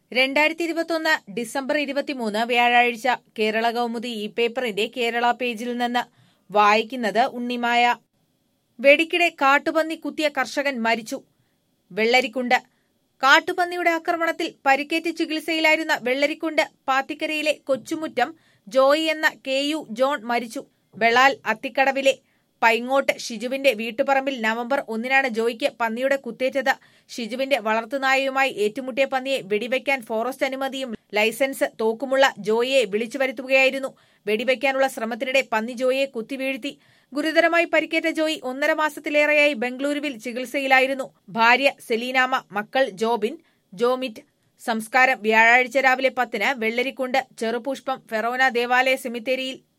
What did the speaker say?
2021 December 23 വ്യാഴാഴ്ച കേരള കൗമുദി ഈ പേപ്പറിന്റെ കേരള പേജിൽ നിന്ന് വായിക്കുന്നത് ഉണ്ണിമായ. വെടിക്കിടെ കാട്ടുപന്നി കുത്തിയ കർഷകൻ മരിച്ചു. വെള്ളരിക്കുണ്ട്. കാട്ടുപന്നിയുടെ ആക്രമണത്തിൽ പരിക്കേറ്റ് ചികിത്സയിലായിരുന്ന വെള്ളരിക്കുണ്ട് പാത്തിക്കരയിലെ കൊച്ചുമുറ്റം ജോയി എന്ന KU ജോൺ മരിച്ചു. വെളാൽ അത്തിക്കടവിലെ പൈങ്ങോട്ട് ഷിജുവിന്റെ വീട്ടുപറമ്പിൽ നവംബർ 1-നാണ് ജോയിക്ക് പന്നിയുടെ കുത്തേറ്റത്. ഷിജുവിന്റെ വളർത്തുനായയുമായി ഏറ്റുമുട്ടിയ പന്നിയെ വെടിവെക്കാൻ ഫോറസ്റ്റ് അനുമതിയും ലൈസൻസ് തോക്കുമുള്ള ജോയിയെ വിളിച്ചു വരുത്തുകയായിരുന്നു. വെടിവെക്കാനുള്ള ശ്രമത്തിനിടെ പന്നി ജോയിയെ കുത്തിവീഴ്ത്തി. ഗുരുതരമായി പരിക്കേറ്റ ജോയി 1.5 മാസത്തിലേറെയായി ബംഗളൂരുവിൽ ചികിത്സയിലായിരുന്നു. ഭാര്യ സെലീനാമ്മ, മക്കൾ ജോബിൻ, ജോമിറ്റ്. സംസ്കാരം വ്യാഴാഴ്ച രാവിലെ 10-ന് വെള്ളരിക്കുണ്ട് ചെറുപുഷ്പം ഫെറോന ദേവാലയ സെമിത്തേരിയിൽ.